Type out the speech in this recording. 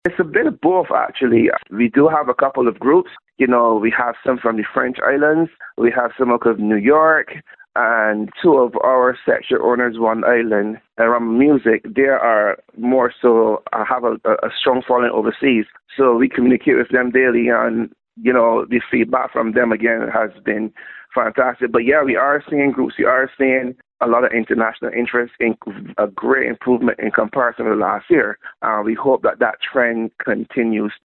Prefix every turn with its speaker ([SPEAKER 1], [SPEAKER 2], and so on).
[SPEAKER 1] It's a bit of both, actually. We do have a couple of groups. We have some from the French islands. We have some out of New York. And two of our section owners, one island, around music, they are more so have a strong following overseas. So we communicate with them daily, and the feedback from them again has been fantastic. But yeah, we are seeing groups. We are seeing a lot of international interest, in a great improvement in comparison to last year. We hope that trend continues